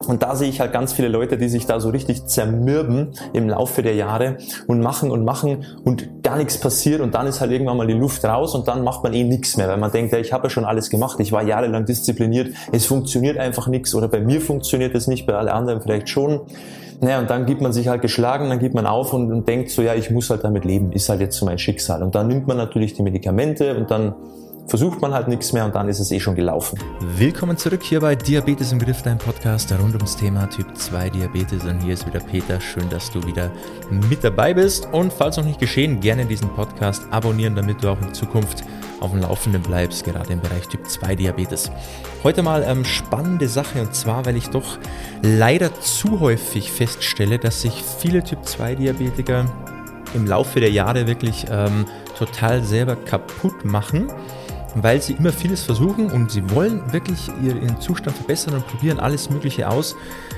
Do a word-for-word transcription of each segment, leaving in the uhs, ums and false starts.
Und da sehe ich halt ganz viele Leute, die sich da so richtig zermürben im Laufe der Jahre und machen und machen und gar nichts passiert und dann ist halt irgendwann mal die Luft raus und dann macht man eh nichts mehr, weil man denkt, ja, ich habe ja schon alles gemacht, ich war jahrelang diszipliniert, es funktioniert einfach nichts oder bei mir funktioniert es nicht, bei allen anderen vielleicht schon. Naja, und dann gibt man sich halt geschlagen, dann gibt man auf und, und denkt so, ja, ich muss halt damit leben, ist halt jetzt so mein Schicksal. Und dann nimmt man natürlich die Medikamente und dann versucht man halt nichts mehr und dann ist es eh schon gelaufen. Willkommen zurück hier bei Diabetes im Griff, dein Podcast rund ums Thema Typ zwei Diabetes. Und hier ist wieder Peter. Schön, dass du wieder mit dabei bist. Und falls noch nicht geschehen, gerne diesen Podcast abonnieren, damit du auch in Zukunft auf dem Laufenden bleibst, gerade im Bereich Typ zwei Diabetes. Heute mal ähm, spannende Sache, und zwar, weil ich doch leider zu häufig feststelle, dass sich viele Typ zwei Diabetiker im Laufe der Jahre wirklich ähm, total selber kaputt machen, weil sie immer vieles versuchen und sie wollen wirklich ihren Zustand verbessern und probieren alles Mögliche aus,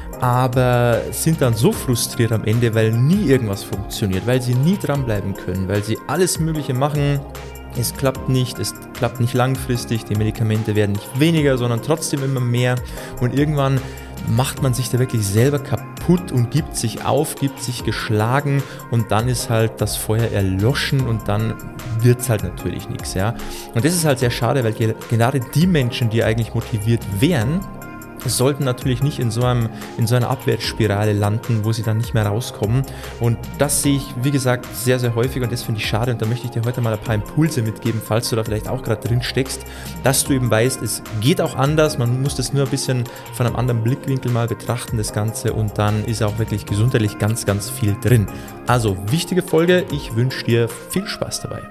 aber sind dann so frustriert am Ende, weil nie irgendwas funktioniert, weil sie nie dranbleiben können, weil sie alles Mögliche machen, es klappt nicht, es klappt nicht langfristig, die Medikamente werden nicht weniger, sondern trotzdem immer mehr und irgendwann macht man sich da wirklich selber kaputt und gibt sich auf, gibt sich geschlagen und dann ist halt das Feuer erloschen und dann wird es halt natürlich nichts, ja. Und das ist halt sehr schade, weil gerade die Menschen, die eigentlich motiviert wären, sollten natürlich nicht in so einem, in so einer Abwärtsspirale landen, wo sie dann nicht mehr rauskommen. Und das sehe ich, wie gesagt, sehr, sehr häufig und das finde ich schade. Und da möchte ich dir heute mal ein paar Impulse mitgeben, falls du da vielleicht auch gerade drin steckst, dass du eben weißt, es geht auch anders. Man muss das nur ein bisschen von einem anderen Blickwinkel mal betrachten, das Ganze. Und dann ist auch wirklich gesundheitlich ganz, ganz viel drin. Also, wichtige Folge. Ich wünsche dir viel Spaß dabei.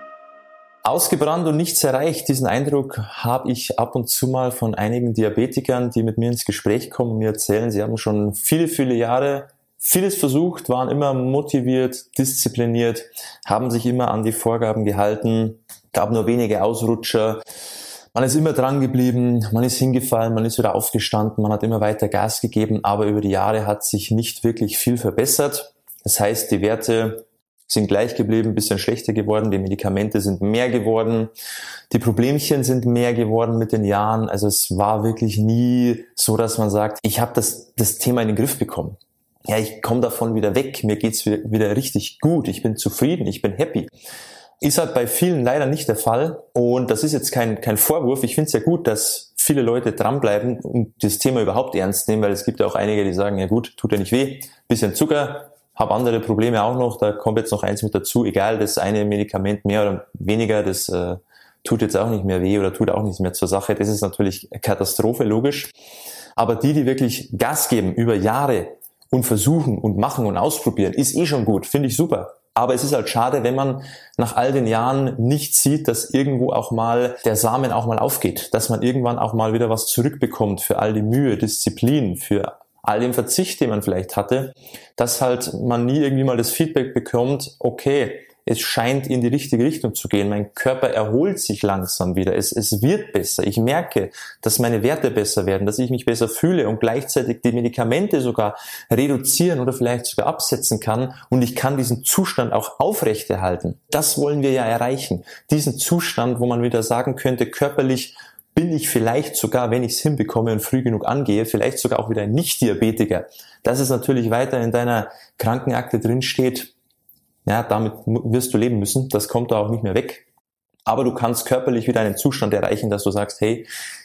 Ausgebrannt und nichts erreicht, diesen Eindruck habe ich ab und zu mal von einigen Diabetikern, die mit mir ins Gespräch kommen und mir erzählen, sie haben schon viele, viele Jahre vieles versucht, waren immer motiviert, diszipliniert, haben sich immer an die Vorgaben gehalten, gab nur wenige Ausrutscher, man ist immer dran geblieben, man ist hingefallen, man ist wieder aufgestanden, man hat immer weiter Gas gegeben, aber über die Jahre hat sich nicht wirklich viel verbessert. Das heißt, die Werte sind gleich geblieben, ein bisschen schlechter geworden, die Medikamente sind mehr geworden, die Problemchen sind mehr geworden mit den Jahren. Also es war wirklich nie so, dass man sagt, ich habe das, das Thema in den Griff bekommen. Ja, ich komme davon wieder weg, mir geht's wieder, wieder richtig gut, ich bin zufrieden, ich bin happy. Ist halt bei vielen leider nicht der Fall und das ist jetzt kein, kein Vorwurf. Ich finde es ja gut, dass viele Leute dranbleiben und das Thema überhaupt ernst nehmen, weil es gibt ja auch einige, die sagen, ja gut, tut ja nicht weh, bisschen Zucker, habe andere Probleme auch noch, da kommt jetzt noch eins mit dazu, egal, das eine Medikament mehr oder weniger, das äh, tut jetzt auch nicht mehr weh oder tut auch nichts mehr zur Sache. Das ist natürlich Katastrophe, logisch. Aber die, die wirklich Gas geben über Jahre und versuchen und machen und ausprobieren, ist eh schon gut, finde ich super. Aber es ist halt schade, wenn man nach all den Jahren nicht sieht, dass irgendwo auch mal der Samen auch mal aufgeht, dass man irgendwann auch mal wieder was zurückbekommt für all die Mühe, Disziplin, für all den Verzicht, den man vielleicht hatte, dass halt man nie irgendwie mal das Feedback bekommt, okay, es scheint in die richtige Richtung zu gehen, mein Körper erholt sich langsam wieder, es, es wird besser, ich merke, dass meine Werte besser werden, dass ich mich besser fühle und gleichzeitig die Medikamente sogar reduzieren oder vielleicht sogar absetzen kann und ich kann diesen Zustand auch aufrechterhalten. Das wollen wir ja erreichen, diesen Zustand, wo man wieder sagen könnte, körperlich bin ich vielleicht sogar, wenn ich es hinbekomme und früh genug angehe, vielleicht sogar auch wieder ein Nicht-Diabetiker. Dass es natürlich weiter in deiner Krankenakte drin steht, ja, damit wirst du leben müssen, das kommt da auch nicht mehr weg. Aber du kannst körperlich wieder einen Zustand erreichen, dass du sagst, hey,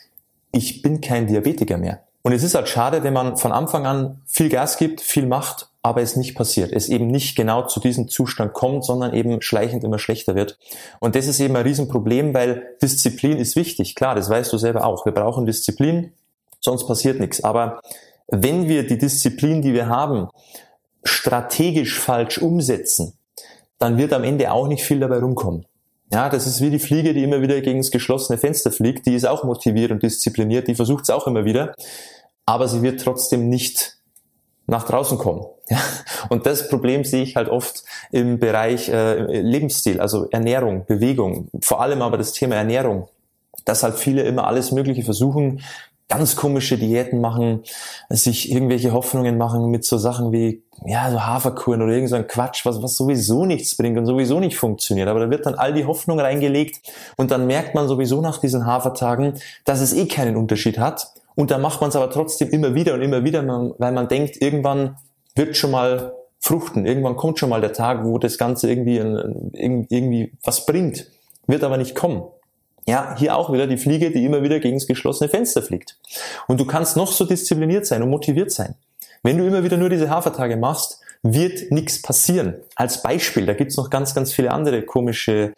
ich bin kein Diabetiker mehr. Und es ist halt schade, wenn man von Anfang an viel Gas gibt, viel macht, aber es nicht passiert. Es eben nicht genau zu diesem Zustand kommt, sondern eben schleichend immer schlechter wird. Und das ist eben ein Riesenproblem, weil Disziplin ist wichtig. Klar, das weißt du selber auch. Wir brauchen Disziplin, sonst passiert nichts. Aber wenn wir die Disziplin, die wir haben, strategisch falsch umsetzen, dann wird am Ende auch nicht viel dabei rumkommen. Ja, das ist wie die Fliege, die immer wieder gegen das geschlossene Fenster fliegt. Die ist auch motiviert und diszipliniert, die versucht es auch immer wieder. Aber sie wird trotzdem nicht nach draußen kommen. Ja, und das Problem sehe ich halt oft im Bereich äh, Lebensstil, also Ernährung, Bewegung, vor allem aber das Thema Ernährung, dass halt viele immer alles Mögliche versuchen, ganz komische Diäten machen, sich irgendwelche Hoffnungen machen mit so Sachen wie ja so Haferkuren oder irgend so ein Quatsch, was, was sowieso nichts bringt und sowieso nicht funktioniert. Aber da wird dann all die Hoffnung reingelegt und dann merkt man sowieso nach diesen Hafertagen, dass es eh keinen Unterschied hat. und dann macht man es aber trotzdem immer wieder und immer wieder, weil man denkt, irgendwann wird schon mal fruchten, irgendwann kommt schon mal der Tag, wo das Ganze irgendwie, irgendwie was bringt, wird aber nicht kommen. Ja, hier auch wieder die Fliege, die immer wieder gegen das geschlossene Fenster fliegt. Und du kannst noch so diszipliniert sein und motiviert sein. Wenn du immer wieder nur diese Hafertage machst, wird nichts passieren. Als Beispiel, da gibt's noch ganz, ganz viele andere komische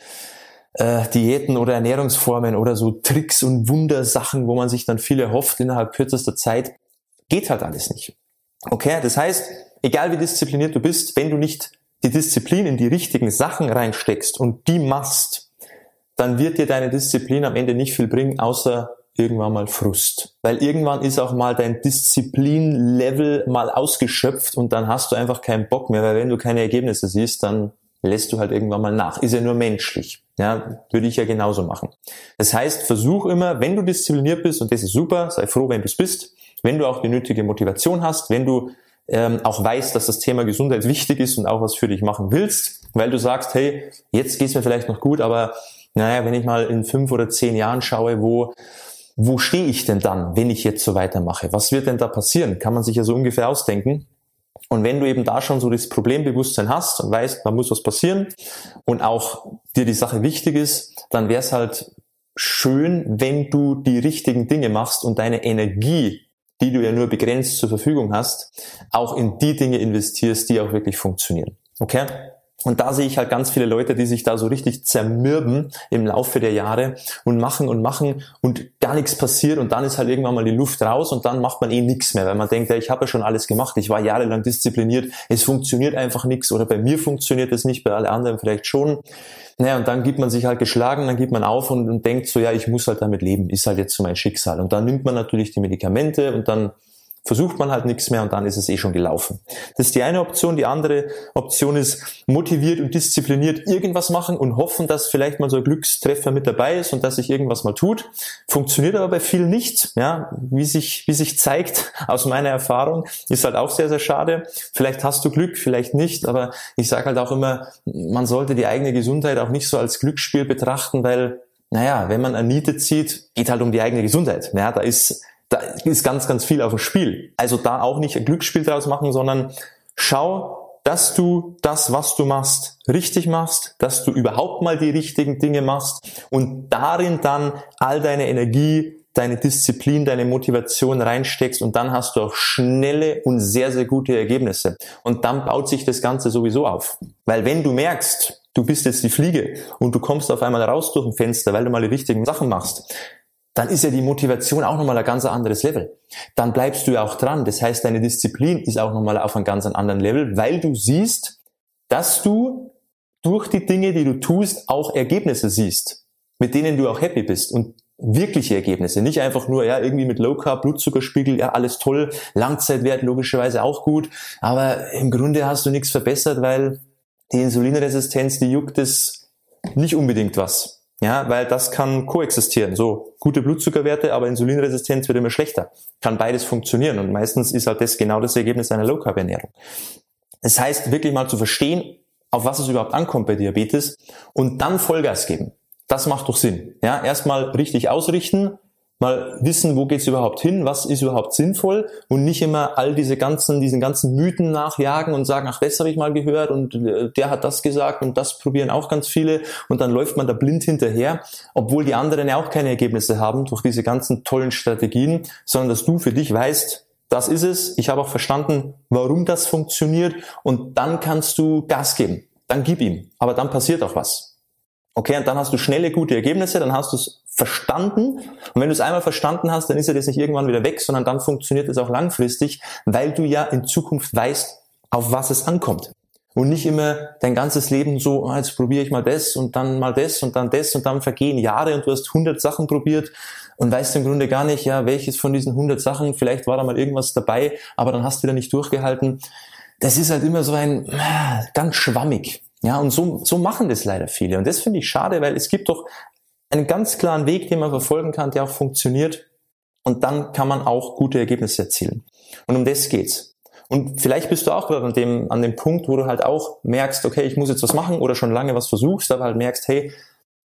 äh, Diäten oder Ernährungsformen oder so Tricks und Wundersachen, wo man sich dann viel erhofft innerhalb kürzester Zeit. Geht halt alles nicht. Okay, das heißt, egal wie diszipliniert du bist, wenn du nicht die Disziplin in die richtigen Sachen reinsteckst und die machst, dann wird dir deine Disziplin am Ende nicht viel bringen, außer irgendwann mal Frust. Weil irgendwann ist auch mal dein Disziplinlevel mal ausgeschöpft und dann hast du einfach keinen Bock mehr, weil wenn du keine Ergebnisse siehst, dann lässt du halt irgendwann mal nach. Ist ja nur menschlich. Ja, würde ich ja genauso machen. Das heißt, versuch immer, wenn du diszipliniert bist, und das ist super, sei froh, wenn du es bist, wenn du auch die nötige Motivation hast, wenn du ähm, auch weißt, dass das Thema Gesundheit wichtig ist und auch was für dich machen willst, weil du sagst, hey, jetzt geht's mir vielleicht noch gut, aber naja, wenn ich mal in fünf oder zehn Jahren schaue, wo Wo stehe ich denn dann, wenn ich jetzt so weitermache? Was wird denn da passieren? Kann man sich ja so ungefähr ausdenken. Und wenn du eben da schon so das Problembewusstsein hast und weißt, da muss was passieren und auch dir die Sache wichtig ist, dann wäre es halt schön, wenn du die richtigen Dinge machst und deine Energie, die du ja nur begrenzt zur Verfügung hast, auch in die Dinge investierst, die auch wirklich funktionieren. Okay? Und da sehe ich halt ganz viele Leute, die sich da so richtig zermürben im Laufe der Jahre und machen und machen und gar nichts passiert und dann ist halt irgendwann mal die Luft raus und dann macht man eh nichts mehr, weil man denkt, ja, ich habe ja schon alles gemacht, ich war jahrelang diszipliniert, es funktioniert einfach nichts oder bei mir funktioniert es nicht, bei allen anderen vielleicht schon. Naja, und dann gibt man sich halt geschlagen, dann gibt man auf und, und denkt so, ja, ich muss halt damit leben, ist halt jetzt so mein Schicksal. Und dann nimmt man natürlich die Medikamente und dann versucht man halt nichts mehr und dann ist es eh schon gelaufen. Das ist die eine Option. Die andere Option ist motiviert und diszipliniert irgendwas machen und hoffen, dass vielleicht mal so ein Glückstreffer mit dabei ist und dass sich irgendwas mal tut. Funktioniert aber bei vielen nicht. Ja, wie sich, wie sich zeigt aus meiner Erfahrung, ist halt auch sehr, sehr schade. Vielleicht hast du Glück, vielleicht nicht, aber ich sage halt auch immer, man sollte die eigene Gesundheit auch nicht so als Glücksspiel betrachten, weil, naja, wenn man eine Niete zieht, geht halt um die eigene Gesundheit. Ja, da ist Da ist ganz, ganz viel auf dem Spiel. Also da auch nicht ein Glücksspiel draus machen, sondern schau, dass du das, was du machst, richtig machst, dass du überhaupt mal die richtigen Dinge machst und darin dann all deine Energie, deine Disziplin, deine Motivation reinsteckst und dann hast du auch schnelle und sehr, sehr gute Ergebnisse. Und dann baut sich das Ganze sowieso auf. Weil wenn du merkst, du bist jetzt die Fliege und du kommst auf einmal raus durch ein Fenster, weil du mal die richtigen Sachen machst, dann ist ja die Motivation auch nochmal ein ganz anderes Level. Dann bleibst du ja auch dran. Das heißt, deine Disziplin ist auch nochmal auf einem ganz anderen Level, weil du siehst, dass du durch die Dinge, die du tust, auch Ergebnisse siehst, mit denen du auch happy bist und wirkliche Ergebnisse. Nicht einfach nur, ja, irgendwie mit Low Carb, Blutzuckerspiegel, ja, alles toll, Langzeitwert logischerweise auch gut, aber im Grunde hast du nichts verbessert, weil die Insulinresistenz, die juckt es nicht unbedingt was. Ja, weil das kann koexistieren. So, gute Blutzuckerwerte, aber Insulinresistenz wird immer schlechter. Kann beides funktionieren und meistens ist halt das genau das Ergebnis einer Low-Carb-Ernährung. Das heißt, wirklich mal zu verstehen, auf was es überhaupt ankommt bei Diabetes und dann Vollgas geben. Das macht doch Sinn. Ja, erstmal richtig ausrichten, mal wissen, wo geht's überhaupt hin, was ist überhaupt sinnvoll und nicht immer all diese ganzen, diesen ganzen Mythen nachjagen und sagen, ach, das habe ich mal gehört und der hat das gesagt und das probieren auch ganz viele und dann läuft man da blind hinterher, obwohl die anderen ja auch keine Ergebnisse haben durch diese ganzen tollen Strategien, sondern dass du für dich weißt, das ist es, ich habe auch verstanden, warum das funktioniert und dann kannst du Gas geben, dann gib ihm, aber dann passiert auch was. Okay, und dann hast du schnelle, gute Ergebnisse, dann hast du es verstanden. Und wenn du es einmal verstanden hast, dann ist ja das nicht irgendwann wieder weg, sondern dann funktioniert es auch langfristig, weil du ja in Zukunft weißt, auf was es ankommt. Und nicht immer dein ganzes Leben so, oh, jetzt probiere ich mal das und dann mal das und dann das und dann vergehen Jahre und du hast hundert Sachen probiert und weißt im Grunde gar nicht, ja, welches von diesen hundert Sachen, vielleicht war da mal irgendwas dabei, aber dann hast du wieder nicht durchgehalten. Das ist halt immer so ein, ganz schwammig. Ja, und so, so machen das leider viele. Und das finde ich schade, weil es gibt doch einen ganz klaren Weg, den man verfolgen kann, der auch funktioniert. Und dann kann man auch gute Ergebnisse erzielen. Und um das geht's. Und vielleicht bist du auch gerade an dem, an dem Punkt, wo du halt auch merkst, okay, ich muss jetzt was machen oder schon lange was versuchst, aber halt merkst, hey,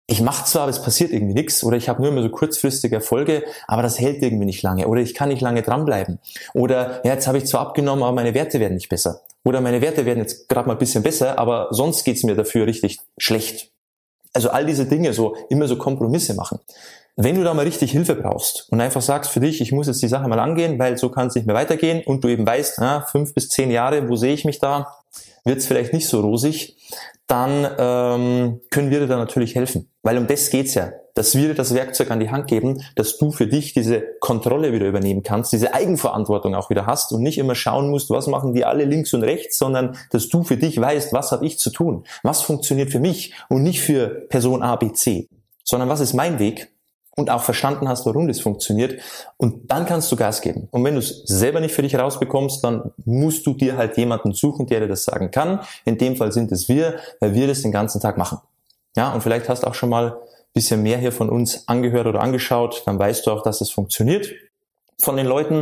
ich mache zwar, aber es passiert irgendwie nichts, oder ich habe nur immer so kurzfristige Erfolge, aber das hält irgendwie nicht lange, oder ich kann nicht lange dranbleiben, oder ja, jetzt habe ich zwar abgenommen, aber meine Werte werden nicht besser, oder meine Werte werden jetzt gerade mal ein bisschen besser, aber sonst geht's mir dafür richtig schlecht. Also all diese Dinge, so immer so Kompromisse machen. Wenn du da mal richtig Hilfe brauchst und einfach sagst für dich, ich muss jetzt die Sache mal angehen, weil so kann es nicht mehr weitergehen, und du eben weißt, na, fünf bis zehn Jahre, wo sehe ich mich da, wird es vielleicht nicht so rosig, dann ähm, können wir dir da natürlich helfen. Weil um das geht's ja, dass wir dir das Werkzeug an die Hand geben, dass du für dich diese Kontrolle wieder übernehmen kannst, diese Eigenverantwortung auch wieder hast und nicht immer schauen musst, was machen die alle links und rechts, sondern dass du für dich weißt, was habe ich zu tun, was funktioniert für mich und nicht für Person A, B, C, sondern was ist mein Weg, und auch verstanden hast, warum das funktioniert, und dann kannst du Gas geben. Und wenn du es selber nicht für dich rausbekommst, dann musst du dir halt jemanden suchen, der dir das sagen kann. In dem Fall sind es wir, weil wir das den ganzen Tag machen. Ja, und vielleicht hast du auch schon mal ein bisschen mehr hier von uns angehört oder angeschaut, dann weißt du auch, dass es funktioniert von den Leuten.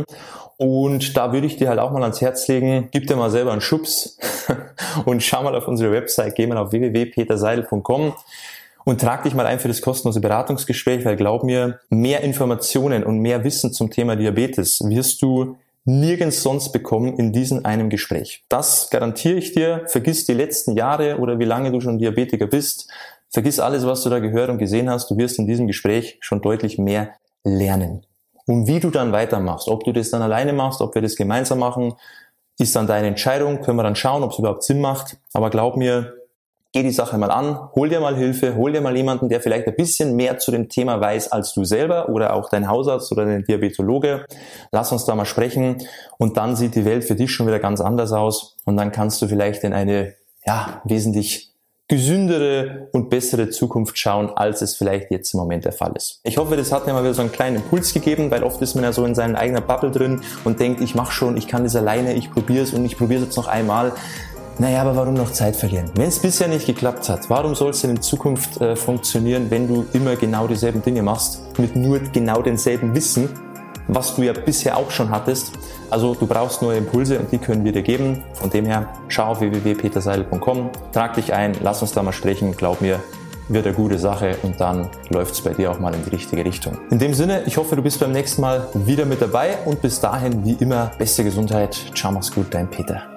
Und da würde ich dir halt auch mal ans Herz legen, gib dir mal selber einen Schubs und schau mal auf unsere Website, geh mal auf w w w punkt peter seidel punkt com und trag dich mal ein für das kostenlose Beratungsgespräch, weil glaub mir, mehr Informationen und mehr Wissen zum Thema Diabetes wirst du nirgends sonst bekommen in diesem einem Gespräch. Das garantiere ich dir. Vergiss die letzten Jahre oder wie lange du schon Diabetiker bist. Vergiss alles, was du da gehört und gesehen hast. Du wirst in diesem Gespräch schon deutlich mehr lernen. Und wie du dann weitermachst, ob du das dann alleine machst, ob wir das gemeinsam machen, ist dann deine Entscheidung. Können wir dann schauen, ob es überhaupt Sinn macht. Aber glaub mir, geh die Sache mal an, hol dir mal Hilfe, hol dir mal jemanden, der vielleicht ein bisschen mehr zu dem Thema weiß als du selber oder auch dein Hausarzt oder dein Diabetologe. Lass uns da mal sprechen, und dann sieht die Welt für dich schon wieder ganz anders aus, und dann kannst du vielleicht in eine ja wesentlich gesündere und bessere Zukunft schauen, als es vielleicht jetzt im Moment der Fall ist. Ich hoffe, das hat dir mal wieder so einen kleinen Impuls gegeben, weil oft ist man ja so in seiner eigenen Bubble drin und denkt, ich mache schon, ich kann das alleine, ich probiere es und ich probiere es jetzt noch einmal. Naja, aber warum noch Zeit verlieren? Wenn es bisher nicht geklappt hat, warum soll es denn in Zukunft äh, funktionieren, wenn du immer genau dieselben Dinge machst, mit nur genau denselben Wissen, was du ja bisher auch schon hattest? Also du brauchst neue Impulse, und die können wir dir geben. Von dem her, schau auf w w w punkt peter seidel punkt com, trag dich ein, lass uns da mal sprechen, glaub mir, wird eine gute Sache, und dann läuft es bei dir auch mal in die richtige Richtung. In dem Sinne, ich hoffe, du bist beim nächsten Mal wieder mit dabei, und bis dahin, wie immer, beste Gesundheit. Ciao, mach's gut, dein Peter.